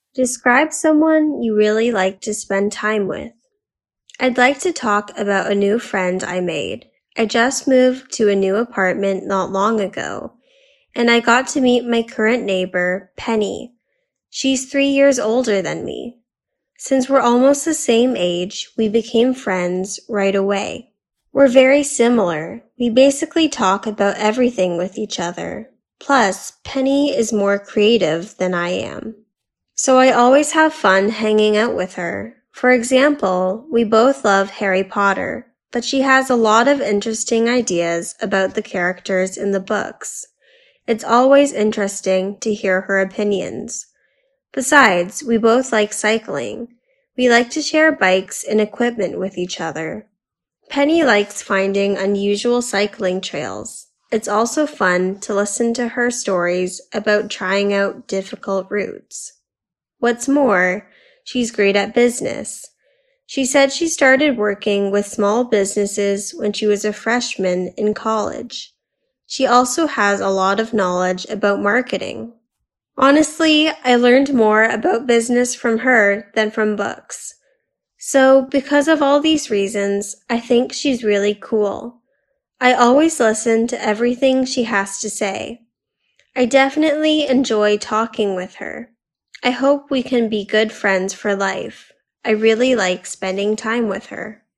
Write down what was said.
Describe someone you really like to spend time with. I'd like to talk about a new friend I made. I just moved to a new apartment not long ago, and I got to meet my current neighbor, Penny. She's 3 years older than me. Since we're almost the same age, we became friends right away. We're very similar. We basically talk about everything with each other. Plus, Penny is more creative than I am. So I always have fun hanging out with her. For example, we both love Harry Potter, but she has a lot of interesting ideas about the characters in the books. It's always interesting to hear her opinions. Besides, we both like cycling. We like to share bikes and equipment with each other. Penny likes finding unusual cycling trails. It's also fun to listen to her stories about trying out difficult routes. What's more, she's great at business. She said she started working with small businesses when she was a freshman in college. She also has a lot of knowledge about marketing. Honestly, I learned more about business from her than from books. So, because of all these reasons, I think she's really cool. I always listen to everything she has to say. I definitely enjoy talking with her. I hope we can be good friends for life. I really like spending time with her.